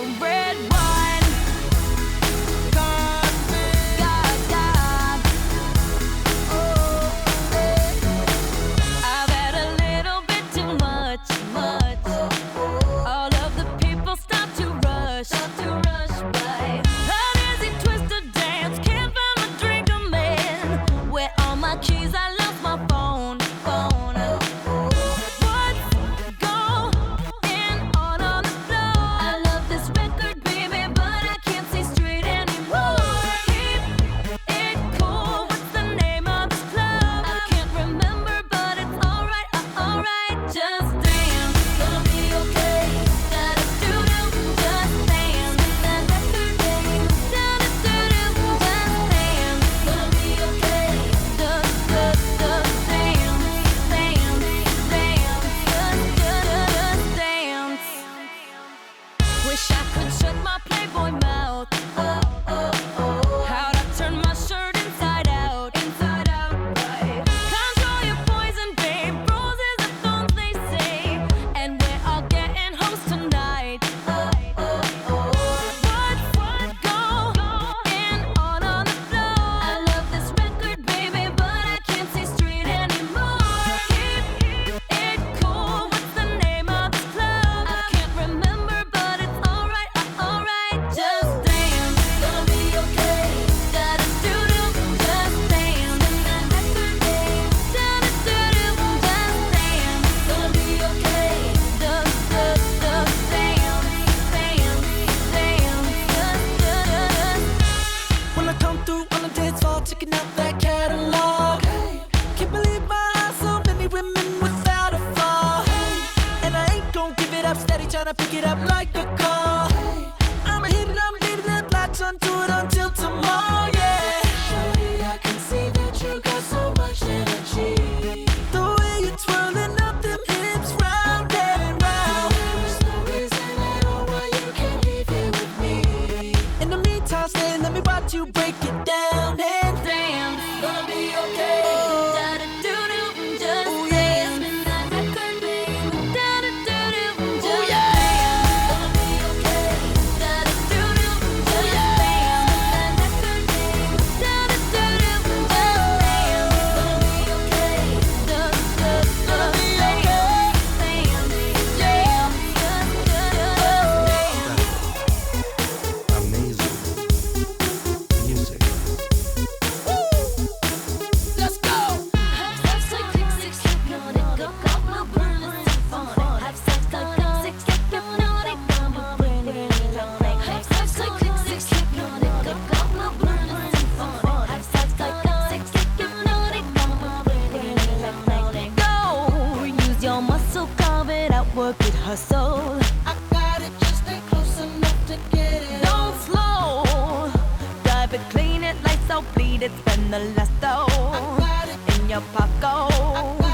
red wine. God, God. Oh, I've had a little bit too much. All of the people start to rush by. Uneasy twisted dance, can't find my drink, I'm in. Where are my keys? I lost my phone. What's going on the floor? I love this record, baby, but I can't see straight anymore. Keep it cool. What's the name of this club? I can't remember, but it's alright, alright. Just dance, gonna be okay. Da-da-doo-doo, just dance. That record, baby. Da-da-doo-doo, just dance. Gonna be okay. Just dance. Wish I could shut my Playboy mouth. How'd I turn my shirt inside out? Right. Control your poison, babe. Roses are thorns, they say, and we're all getting hoes tonight. What's going on the floor? I love this record, baby, but I can't see straight anymore. Keep it cool. What's the name of this club? I can't remember, but it's alright, alright. Just dance, gonna be okay. Da-da-doo-doo, just dance. That record, babe. Da-da-doo-doo, just dance. Gonna be okay. Just dance. When I come through on the dance floor, checking out that catalog. Can't believe my eyes, so many women without a flaw. And I ain't gon' give it up, steady tryna pick it up like a call. I'ma hit it, I'm leaving it, latch onto it until tomorrow, yeah. Shawty, I can see that you got so much energy. The way you're twirling up them hips round and round. There's no reason at all why you can't leave here with me. In the meantime, stay, let me watch you break it down and Dance, gonna be okay. Da-da-doo-doo, just dance. That record, babe. Da-da-doo-doo, just dance. Gonna be okay. Da-da-doo-doo, just dance. That record, babe. Da-da-doo-doo, just dance. Gonna be okay. Gonna be okay. Amazing music. let's go. Go, use your muscle, carve it out, work it, hustle. I got it, just stay close enough to get it. Don't slow, drive it, clean it, lights out, bleed it, spend the last I dough got it, in your I pocket.